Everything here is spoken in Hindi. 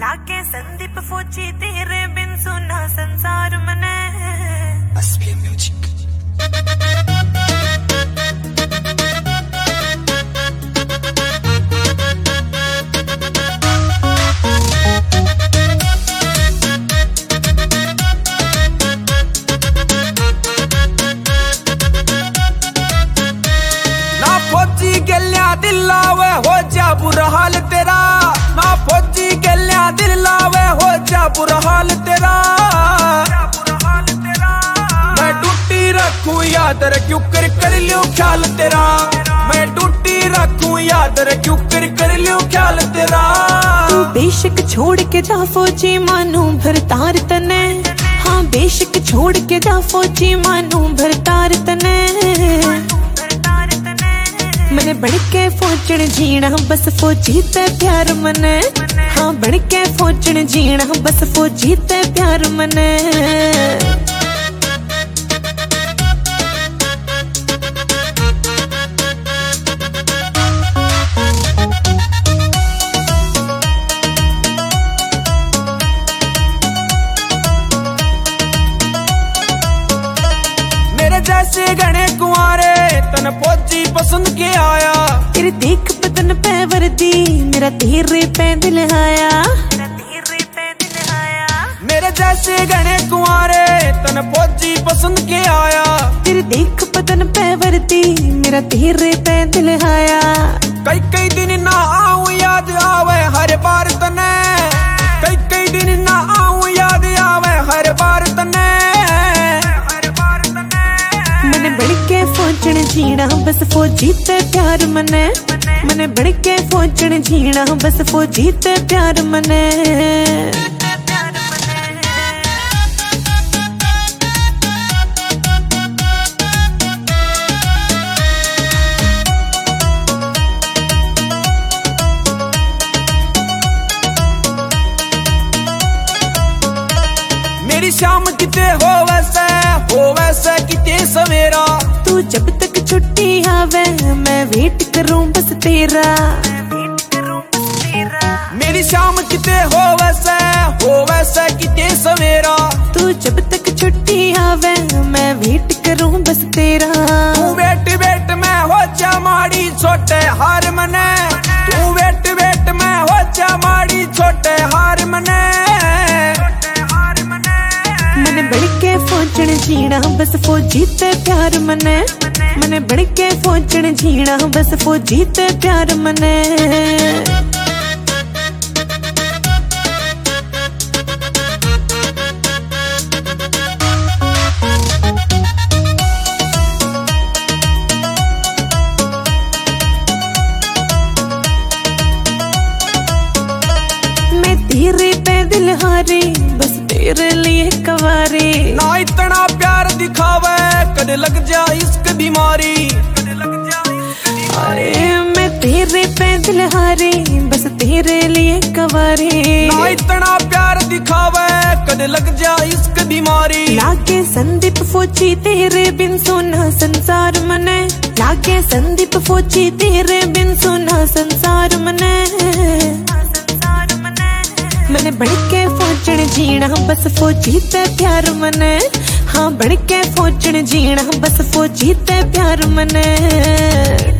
लागे संदीप फौजी तेरे बिन सुना संसार मने SPM म्यूजिक। ना फौजी गलिया दिलावे हो जा बुरा हाल तेरा, ना फौजी गलिया दिलावे हो जा बुरा हाल तेरा। मैं टूटी रखूं याद क्यों कर लियो ख्याल तेरा, मैं टूटी रखूं याद क्यों कर लियो ख्याल तेरा। तू बेशक छोड़ के जा फौजी मानू भरतार तने, हाँ बेशक छोड़ के जा फौजी मानू भरतार तने। मैंने बढ़ के फौजन जीना बस फौजी ते प्यार मने, हाँ बढ़ के फौजन जीना बस फौजी ते प्यार मने। मेरे जैसे घने कुंवारे तन फौजी पसंद के आया, तेरे देख बदन पे वर्दी मेरा तेरे पे दिल आया। मेरे जैसे घने कुंवारे तन फौजी पसंद के आया, तेरे देख बदन पे वर्दी मेरा तेरे पे दिल आया। कई दिन ना आऊं याद आवे हर बार तने, कई दिन ना आऊं याद आवे हर बार तने। मैंने बढ़ के फौजन जीना बस फौजी ते प्यार मने, मैंने बढ़ के फौजन जीना बस फौजी ते प्यार मने। मेरी शाम किते हो वैसे किते सवेरा। तू जब तक छुट्टी आवे मैं वेट करूं बस तेरा। मेरी शाम किते हो वैसे किते सवेरा। तू जब तक छुट्टी आवे मैं वेट करूं बस तेरा। तू वेट मैं हो जा माड़ी छोटे हार मने, तू वेट मैं हो जा माड़ी छोटे हार मने। मैंने बढ़ के फौजन जीना बस फौजी ते प्यार मने, मैंने बढ़ के फौजन जीना बस फौजी ते प्यार मने। मैं तेरे पे दिल हारी बस तेरे लिए कवारी। ना इतना प्यार दिखावे कदे लग जा इश्क बीमारी। अरे मैं तेरे पे दिल हारी बस तेरे लिए कवारी। ना इतना प्यार दिखावे कदे लग जा इश्क बीमारी। लागे संदीप फौजी तेरे बिन सोना संसार मने, लागे संदीप फौजी तेरे बिन सोना संसार मने। मैंने बढ़ के फौजन जीना बस फौजी ते प्यार मने, हाँ बढ़ के फौजन जीना बस फौजी ते प्यार मने।